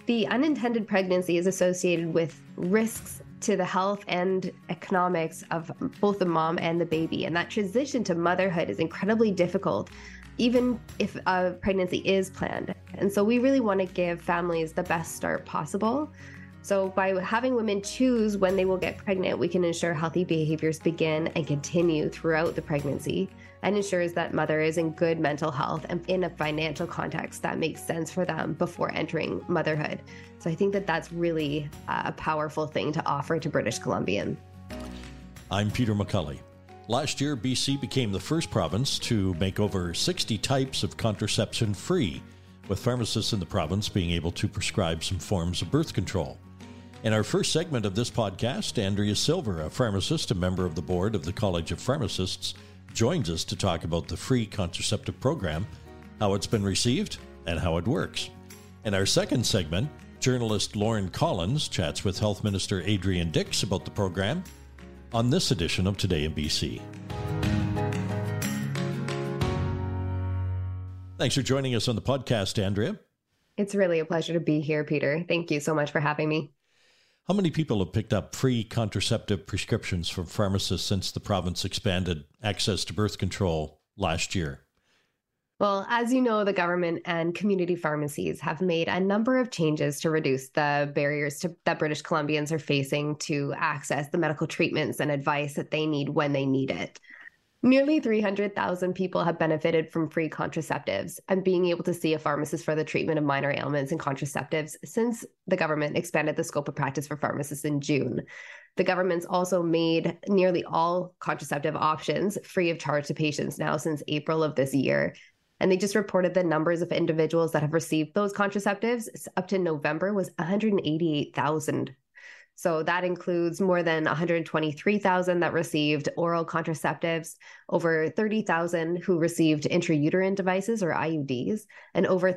The unintended pregnancy is associated with risks to the health and economics of both the mom and the baby. And that transition to motherhood is incredibly difficult, even if a pregnancy is planned. And so we really want to give families the best start possible. So by having women choose when they will get pregnant, we can ensure healthy behaviors begin and continue throughout the pregnancy, and ensures that mother is in good mental health and in a financial context that makes sense for them before entering motherhood. So I think that that's really a powerful thing to offer to British Columbians. I'm Peter McCulley. Last year, BC became the first province to make over 60 types of contraception free, with pharmacists in the province being able to prescribe some forms of birth control. In our first segment of this podcast, Andrea Silver, a pharmacist, a member of the board of the College of Pharmacists, joins us to talk about the free contraceptive program, how it's been received, and how it works. In our second segment, journalist Lauren Collins chats with Health Minister Adrian Dix about the program on this edition of Today in BC. Thanks for joining us on the podcast, Andrea. It's really a pleasure to be here, Peter. Thank you so much for having me. How many people have picked up free contraceptive prescriptions from pharmacists since the province expanded access to birth control last year? Well, as you know, the government and community pharmacies have made a number of changes to reduce the barriers that British Columbians are facing to access the medical treatments and advice that they need when they need it. Nearly 300,000 people have benefited from free contraceptives and being able to see a pharmacist for the treatment of minor ailments and contraceptives since the government expanded the scope of practice for pharmacists in June. The government's also made nearly all contraceptive options free of charge to patients now since April of this year. And they just reported the numbers of individuals that have received those contraceptives up to November was 188,000. So that includes more than 123,000 that received oral contraceptives, over 30,000 who received intrauterine devices or IUDs, and over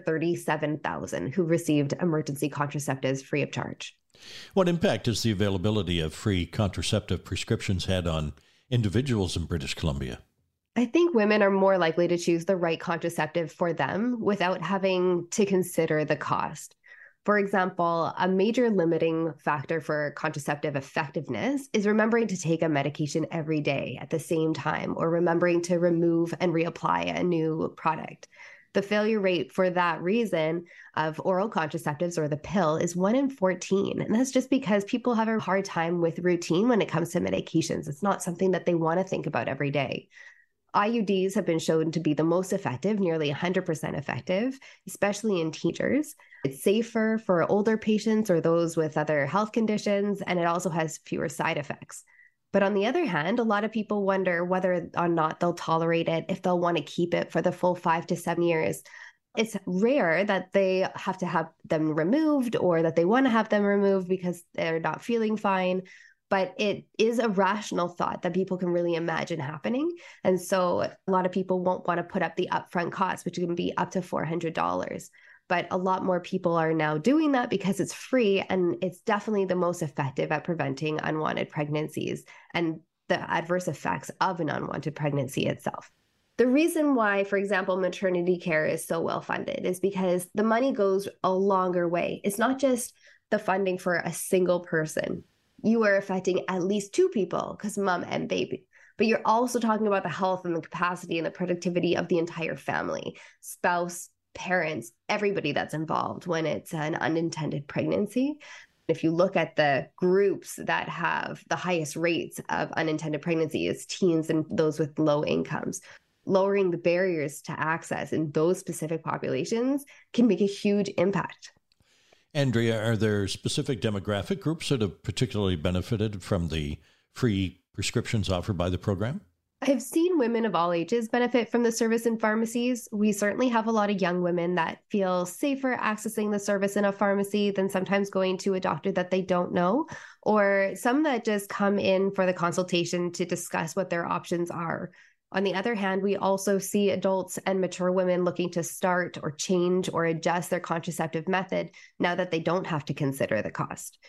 37,000 who received emergency contraceptives free of charge. What impact has the availability of free contraceptive prescriptions had on individuals in British Columbia? I think women are more likely to choose the right contraceptive for them without having to consider the cost. For example, a major limiting factor for contraceptive effectiveness is remembering to take a medication every day at the same time, or remembering to remove and reapply a new product. The failure rate for that reason of oral contraceptives or the pill is 1 in 14. And that's just because people have a hard time with routine when it comes to medications. It's not something that they want to think about every day. IUDs have been shown to be the most effective, nearly 100% effective, especially in teenagers. It's safer for older patients or those with other health conditions, and it also has fewer side effects. But on the other hand, a lot of people wonder whether or not they'll tolerate it, if they'll want to keep it for the full 5 to 7 years. It's rare that they have to have them removed or that they want to have them removed because they're not feeling fine. But it is a rational thought that people can really imagine happening. And so a lot of people won't want to put up the upfront cost, which can be up to $400. But a lot more people are now doing that because it's free, and it's definitely the most effective at preventing unwanted pregnancies and the adverse effects of an unwanted pregnancy itself. The reason why, for example, maternity care is so well funded is because the money goes a longer way. It's not just the funding for a single person. You are affecting at least 2 people, because mom and baby. But you're also talking about the health and the capacity and the productivity of the entire family, spouse, parents, everybody that's involved when it's an unintended pregnancy. If you look at the groups that have the highest rates of unintended pregnancy, it's teens and those with low incomes. Lowering the barriers to access in those specific populations can make a huge impact. Andrea, are there specific demographic groups that have particularly benefited from the free prescriptions offered by the program? I've seen women of all ages benefit from the service in pharmacies. We certainly have a lot of young women that feel safer accessing the service in a pharmacy than sometimes going to a doctor that they don't know, or some that just come in for the consultation to discuss what their options are. On the other hand, we also see adults and mature women looking to start or change or adjust their contraceptive method now that they don't have to consider the cost.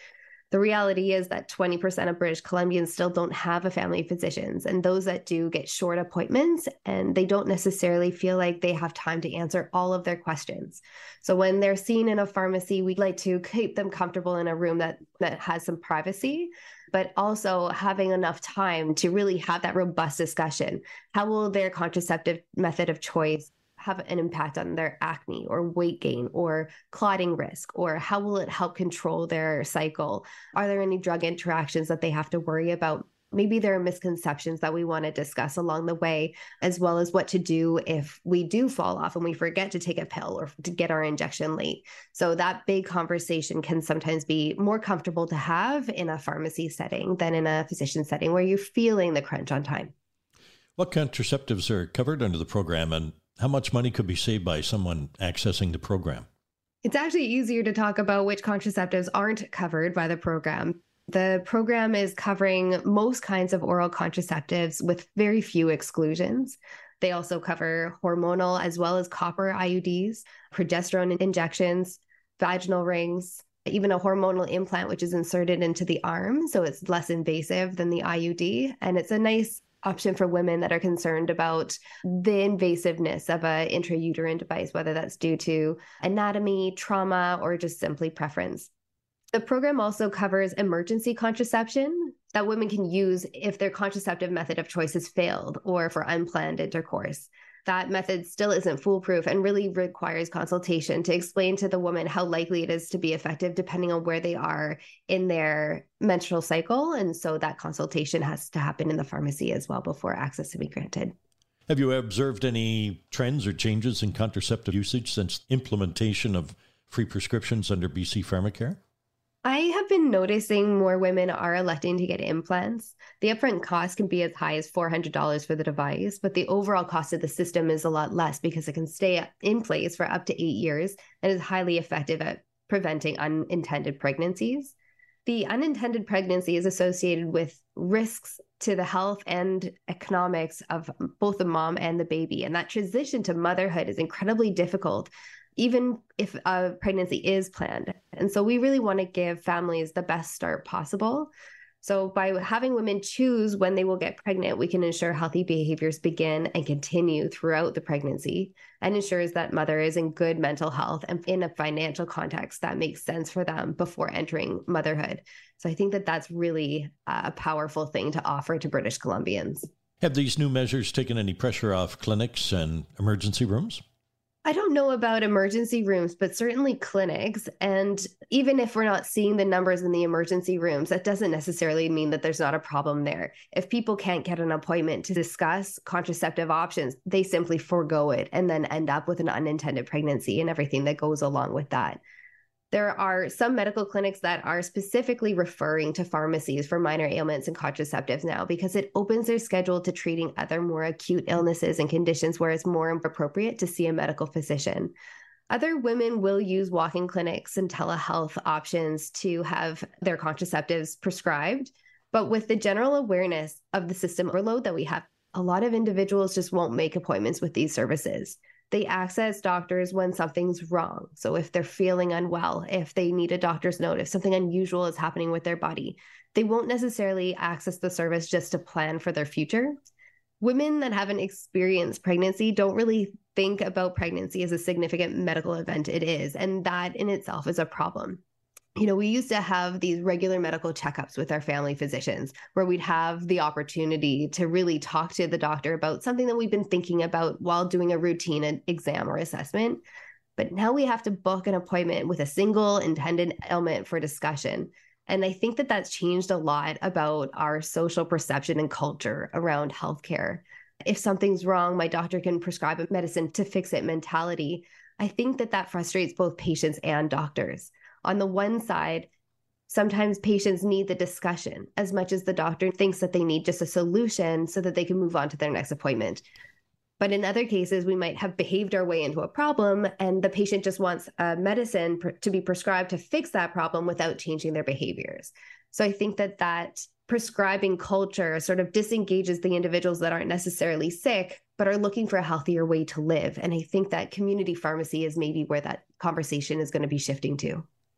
The reality is that 20% of British Columbians still don't have a family physicians, and those that do get short appointments, and they don't necessarily feel like they have time to answer all of their questions. So when they're seen in a pharmacy, we'd like to keep them comfortable in a room that has some privacy, but also having enough time to really have that robust discussion. How will their contraceptive method of choice have an impact on their acne or weight gain or clotting risk? Or how will it help control their cycle? Are there any drug interactions that they have to worry about? Maybe there are misconceptions that we want to discuss along the way, as well as what to do if we do fall off and we forget to take a pill or to get our injection late. So that big conversation can sometimes be more comfortable to have in a pharmacy setting than in a physician setting where you're feeling the crunch on time. What contraceptives are covered under the program, and how much money could be saved by someone accessing the program? It's actually easier to talk about which contraceptives aren't covered by the program. The program is covering most kinds of oral contraceptives with very few exclusions. They also cover hormonal as well as copper IUDs, progesterone injections, vaginal rings, even a hormonal implant, which is inserted into the arm. So it's less invasive than the IUD. And it's a nice option for women that are concerned about the invasiveness of an intrauterine device, whether that's due to anatomy, trauma, or just simply preference. The program also covers emergency contraception that women can use if their contraceptive method of choice has failed or for unplanned intercourse. That method still isn't foolproof and really requires consultation to explain to the woman how likely it is to be effective depending on where they are in their menstrual cycle. And so that consultation has to happen in the pharmacy as well before access to be granted. Have you observed any trends or changes in contraceptive usage since implementation of free prescriptions under BC Pharmacare? I have been noticing more women are electing to get implants. The upfront cost can be as high as $400 for the device, but the overall cost of the system is a lot less because it can stay in place for up to 8 years and is highly effective at preventing unintended pregnancies. The unintended pregnancy is associated with risks to the health and economics of both the mom and the baby, and that transition to motherhood is incredibly difficult, even if a pregnancy is planned. And so we really want to give families the best start possible. So by having women choose when they will get pregnant, we can ensure healthy behaviors begin and continue throughout the pregnancy, and ensures that mother is in good mental health and in a financial context that makes sense for them before entering motherhood. So I think that that's really a powerful thing to offer to British Columbians. Have these new measures taken any pressure off clinics and emergency rooms? I don't know about emergency rooms, but certainly clinics. And even if we're not seeing the numbers in the emergency rooms, that doesn't necessarily mean that there's not a problem there. If people can't get an appointment to discuss contraceptive options, they simply forego it and then end up with an unintended pregnancy and everything that goes along with that. There are some medical clinics that are specifically referring to pharmacies for minor ailments and contraceptives now because it opens their schedule to treating other more acute illnesses and conditions where it's more appropriate to see a medical physician. Other women will use walk-in clinics and telehealth options to have their contraceptives prescribed. But with the general awareness of the system overload that we have, a lot of individuals just won't make appointments with these services. They access doctors when something's wrong. So if they're feeling unwell, if they need a doctor's note, if something unusual is happening with their body, they won't necessarily access the service just to plan for their future. Women that haven't experienced pregnancy don't really think about pregnancy as a significant medical event it is, and that in itself is a problem. You know, we used to have these regular medical checkups with our family physicians where we'd have the opportunity to really talk to the doctor about something that we've been thinking about while doing a routine exam or assessment. But now we have to book an appointment with a single intended ailment for discussion. And I think that that's changed a lot about our social perception and culture around healthcare. If something's wrong, my doctor can prescribe a medicine to fix it mentality. I think that that frustrates both patients and doctors. On the one side, sometimes patients need the discussion as much as the doctor thinks that they need just a solution so that they can move on to their next appointment. But in other cases, we might have behaved our way into a problem and the patient just wants a medicine to be prescribed to fix that problem without changing their behaviors. So I think that that prescribing culture sort of disengages the individuals that aren't necessarily sick, but are looking for a healthier way to live. And I think that community pharmacy is maybe where that conversation is going to be shifting to.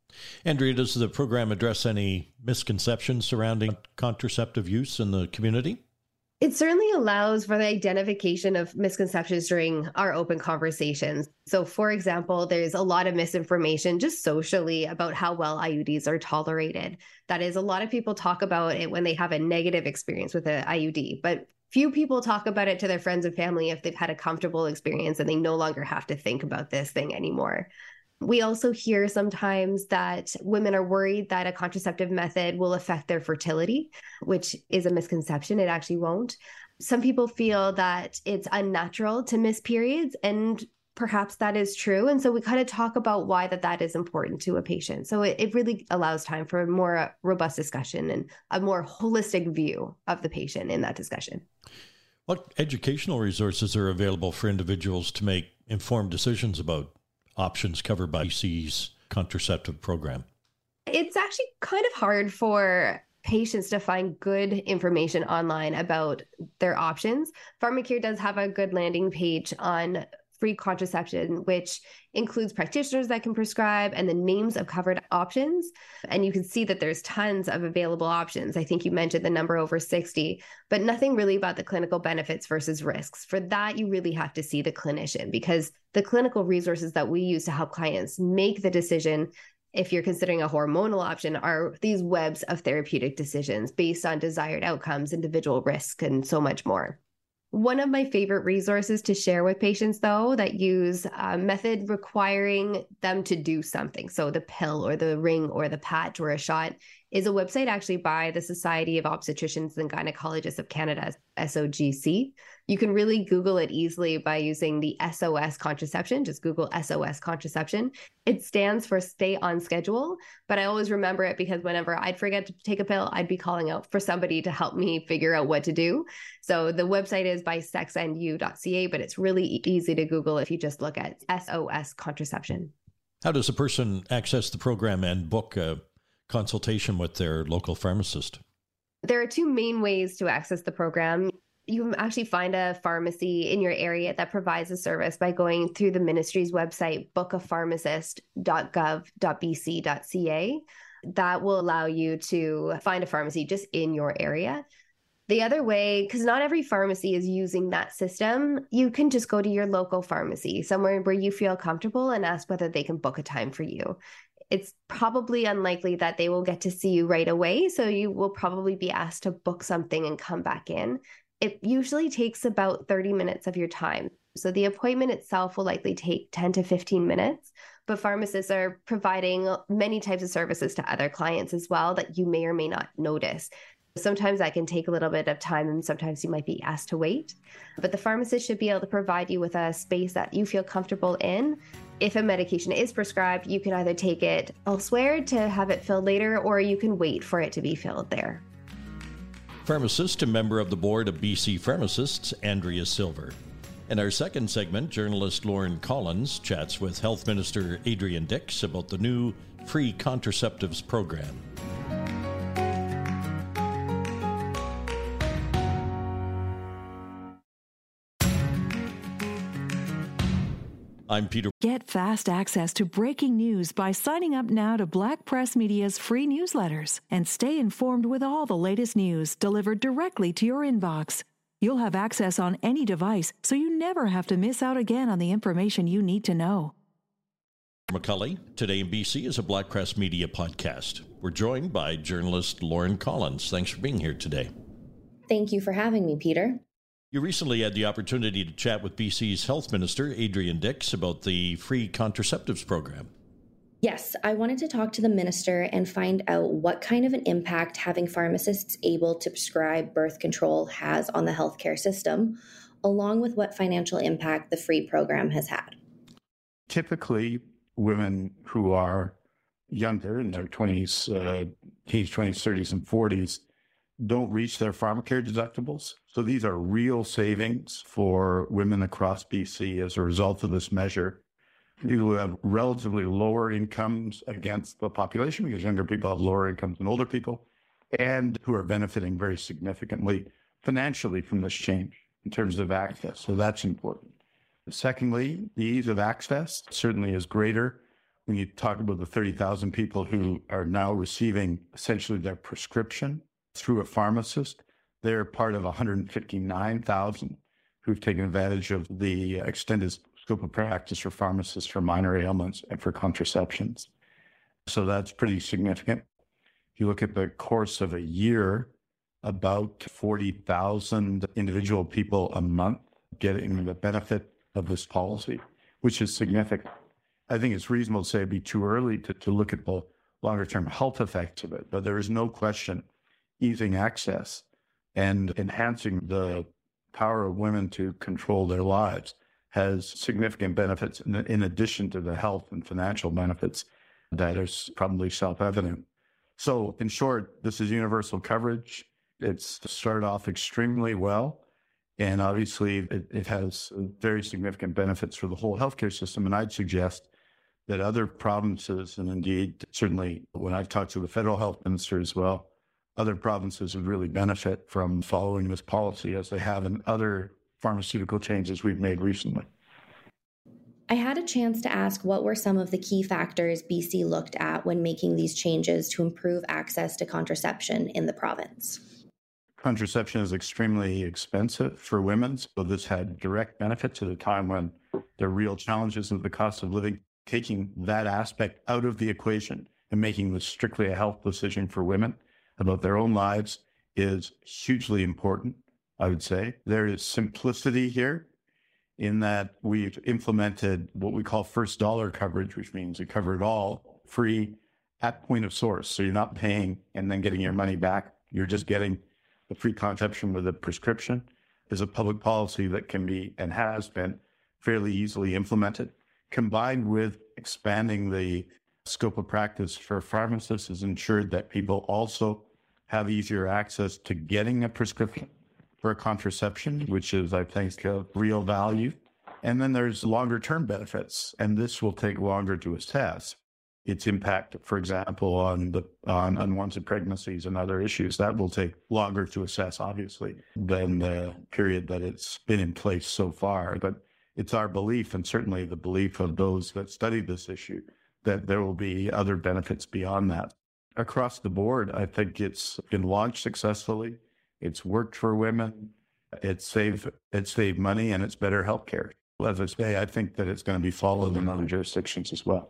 Andrea, does the program address any misconceptions surrounding contraceptive use in the community? It certainly allows for the identification of misconceptions during our open conversations. So, for example, there's a lot of misinformation just socially about how well IUDs are tolerated. That is, a lot of people talk about it when they have a negative experience with an IUD, but few people talk about it to their friends and family if they've had a comfortable experience and they no longer have to think about this thing anymore. We also hear sometimes that women are worried that a contraceptive method will affect their fertility, which is a misconception. It actually won't. Some people feel that it's unnatural to miss periods, and perhaps that is true. And so we kind of talk about why that is important to a patient. So it really allows time for a more robust discussion and a more holistic view of the patient in that discussion. What educational resources are available for individuals to make informed decisions about options covered by BC's contraceptive program? It's actually kind of hard for patients to find good information online about their options. Pharmacare does have a good landing page on free contraception, which includes practitioners that can prescribe and the names of covered options. And you can see that there's tons of available options. I think you mentioned the number over 60, but nothing really about the clinical benefits versus risks. For that, you really have to see the clinician, because the clinical resources that we use to help clients make the decision, if you're considering a hormonal option, are these webs of therapeutic decisions based on desired outcomes, individual risk, and so much more. One of my favorite resources to share with patients, though, that use a method requiring them to do something, so the pill or the ring or the patch or a shot, is a website actually by the Society of Obstetricians and Gynecologists of Canada, SOGC. You can really Google it easily by using the SOS contraception. Just Google SOS contraception. It stands for Stay on Schedule, but I always remember it because whenever I'd forget to take a pill, I'd be calling out for somebody to help me figure out what to do. So the website is by sexandyou.ca, but it's really easy to Google if you just look at SOS contraception. How does a person access the program and book a consultation with their local pharmacist? There are two main ways to access the program. You can actually find a pharmacy in your area that provides a service by going through the ministry's website, bookapharmacist.gov.bc.ca. That will allow you to find a pharmacy just in your area. The other way, because not every pharmacy is using that system, you can just go to your local pharmacy, somewhere where you feel comfortable, and ask whether they can book a time for you. It's probably unlikely that they will get to see you right away, so you will probably be asked to book something and come back in. It usually takes about 30 minutes of your time. So the appointment itself will likely take 10 to 15 minutes, but pharmacists are providing many types of services to other clients as well that you may or may not notice. Sometimes that can take a little bit of time, and sometimes you might be asked to wait. But the pharmacist should be able to provide you with a space that you feel comfortable in. If a medication is prescribed, you can either take it elsewhere to have it filled later, or you can wait for it to be filled there. Pharmacist and member of the board of BC Pharmacists, Andrea Silver. In our second segment, journalist Lauren Collins chats with Health Minister Adrian Dix about the new free contraceptives program. I'm Peter. Get fast access to breaking news by signing up now to Black Press Media's free newsletters and stay informed with all the latest news delivered directly to your inbox. You'll have access on any device, so you never have to miss out again on the information you need to know. McCully, Today in BC is a Black Press Media podcast. We're joined by journalist Lauren Collins. Thanks for being here today. Thank you for having me, Peter. You recently had the opportunity to chat with BC's Health Minister, Adrian Dix, about the free contraceptives program. Yes, I wanted to talk to the minister and find out what kind of an impact having pharmacists able to prescribe birth control has on the healthcare system, along with what financial impact the free program has had. Typically, women who are younger, in their 20s, teens, 20s, 30s, and 40s, don't reach their pharmacare deductibles. So these are real savings for women across BC as a result of this measure. People who have relatively lower incomes against the population, because younger people have lower incomes than older people, and who are benefiting very significantly financially from this change in terms of access. So that's important. Secondly, the ease of access certainly is greater when you talk about the 30,000 people who are now receiving essentially their prescription through a pharmacist, they're part of 159,000 who've taken advantage of the extended scope of practice for pharmacists for minor ailments and for contraceptions. So that's pretty significant. If you look at the course of a year, about 40,000 individual people a month getting the benefit of this policy, which is significant. I think it's reasonable to say it'd be too early to look at the longer-term health effects of it, but there is no question easing access and enhancing the power of women to control their lives has significant benefits in addition to the health and financial benefits that are probably self-evident. So in short, this is universal coverage. It's started off extremely well. And obviously it has very significant benefits for the whole healthcare system. And I'd suggest that other provinces, and indeed, certainly when I've talked to the federal health minister as well, other provinces would really benefit from following this policy as they have in other pharmaceutical changes we've made recently. I had a chance to ask what were some of the key factors BC looked at when making these changes to improve access to contraception in the province. Contraception is extremely expensive for women, so this had direct benefits at a time when there are real challenges with the cost of living. Taking that aspect out of the equation and making this strictly a health decision for women about their own lives is hugely important, I would say. There is simplicity here in that we've implemented what we call first dollar coverage, which means we cover it all free at point of source. So you're not paying and then getting your money back. You're just getting the free contraception with a prescription. Is a public policy that can be and has been fairly easily implemented. Combined with expanding the scope of practice for pharmacists has ensured that people also have easier access to getting a prescription for a contraception, which is, I think, of real value. And then there's longer term benefits, and this will take longer to assess. Its impact, for example, on unwanted pregnancies and other issues, that will take longer to assess, obviously, than the period that it's been in place so far. But it's our belief, and certainly the belief of those that study this issue, that there will be other benefits beyond that. Across the board, I think it's been launched successfully. It's worked for women. It's saved money, and it's better healthcare. As I say, I think that it's going to be followed in other jurisdictions as well.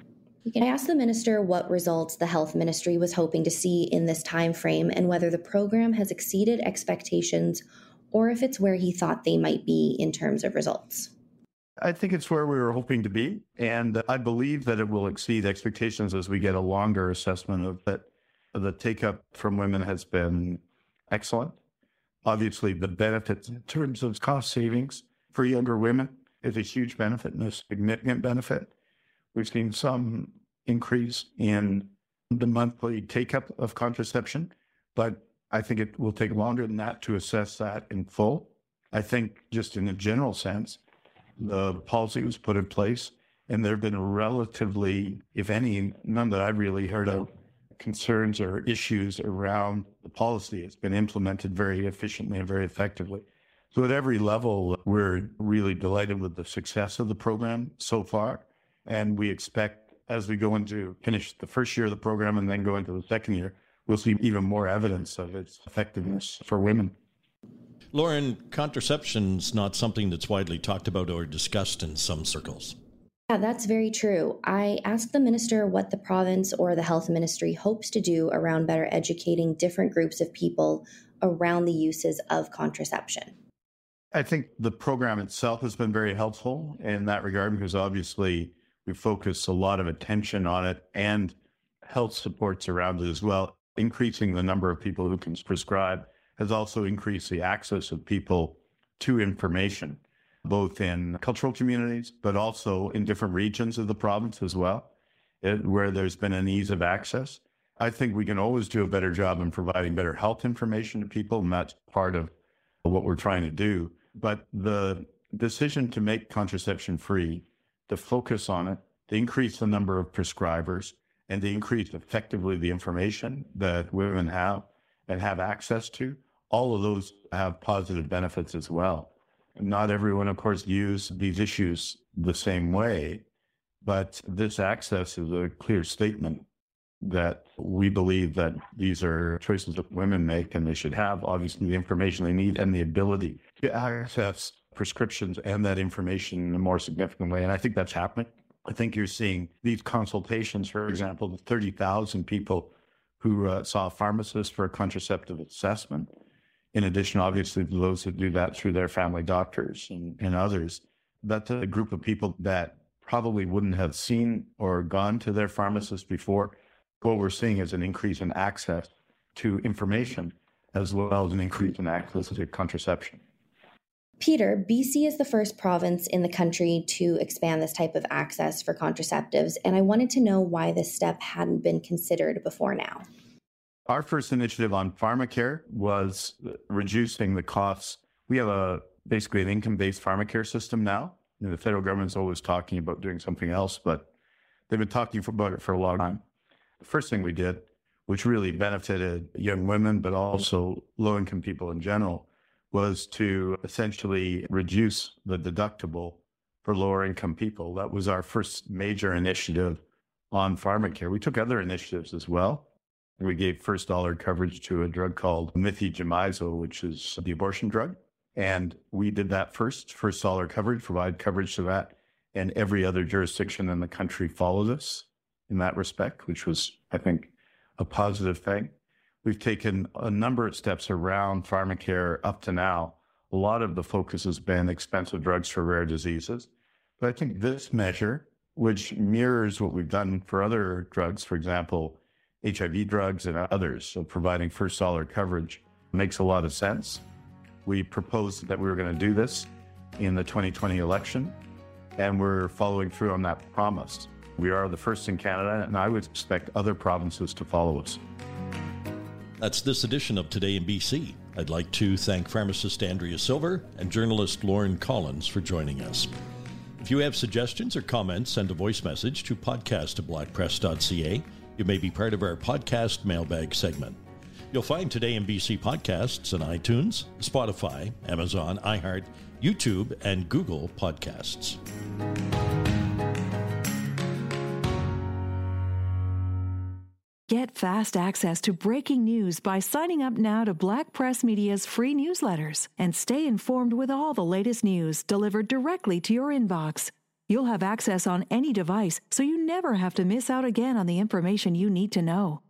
I asked the minister what results the health ministry was hoping to see in this time frame and whether the program has exceeded expectations or if it's where he thought they might be in terms of results. I think it's where we were hoping to be, and I believe that it will exceed expectations as we get a longer assessment of it. The take-up from women has been excellent. Obviously, the benefits in terms of cost savings for younger women is a huge benefit and a significant benefit. We've seen some increase in the monthly take-up of contraception, but I think it will take longer than that to assess that in full. I think just in a general sense, the policy was put in place, and there have been relatively, if any, none that I've really heard of, concerns or issues around the policy. It's been implemented very efficiently and very effectively. So at every level, we're really delighted with the success of the program so far. And we expect as we go into finish the first year of the program and then go into the second year, we'll see even more evidence of its effectiveness for women. Lauren, contraception's not something that's widely talked about or discussed in some circles. Yeah, that's very true. I asked the minister what the province or the health ministry hopes to do around better educating different groups of people around the uses of contraception. I think the program itself has been very helpful in that regard because obviously we focus a lot of attention on it and health supports around it as well. Increasing the number of people who can prescribe has also increased the access of people to information, both in cultural communities, but also in different regions of the province as well, where there's been an ease of access. I think we can always do a better job in providing better health information to people, and that's part of what we're trying to do. But the decision to make contraception free, to focus on it, to increase the number of prescribers, and to increase effectively the information that women have and have access to, all of those have positive benefits as well. Not everyone, of course, views these issues the same way, But this access is a clear statement that we believe that these are choices that women make, and they should have, obviously, the information they need and the ability to access prescriptions and that information in a more significant way. And I think that's happening. I think you're seeing these consultations, for example, the 30,000 people who saw a pharmacist for a contraceptive assessment. In addition, obviously, to those that do that through their family doctors and others, that's a group of people that probably wouldn't have seen or gone to their pharmacist before. What we're seeing is an increase in access to information as well as an increase in access to contraception. Peter, BC is the first province in the country to expand this type of access for contraceptives, and I wanted to know why this step hadn't been considered before now. Our first initiative on pharmacare was reducing the costs. We have basically an income-based pharmacare system now. The federal government's always talking about doing something else, but they've been talking about it for a long time. The first thing we did, which really benefited young women, but also low-income people in general, was to essentially reduce the deductible for lower-income people. That was our first major initiative on pharmacare. We took other initiatives as well. We gave first dollar coverage to a drug called methylphenidate, which is the abortion drug. And we did that first dollar coverage, provide coverage to that. And every other jurisdiction in the country followed us in that respect, which was, I think, a positive thing. We've taken a number of steps around pharmacare up to now. A lot of the focus has been expensive drugs for rare diseases. But I think this measure, which mirrors what we've done for other drugs, for example, HIV drugs and others, so providing first dollar coverage, makes a lot of sense. We proposed that we were going to do this in the 2020 election, and we're following through on that promise. We are the first in Canada, and I would expect other provinces to follow us. That's this edition of Today in BC. I'd like to thank pharmacist Andrea Silver and journalist Lauren Collins for joining us. If you have suggestions or comments, send a voice message to podcast@blackpress.ca. You may be part of our podcast mailbag segment. You'll find Today in BC podcasts on iTunes, Spotify, Amazon, iHeart, YouTube, and Google Podcasts. Get fast access to breaking news by signing up now to Black Press Media's free newsletters and stay informed with all the latest news delivered directly to your inbox. You'll have access on any device, so you never have to miss out again on the information you need to know.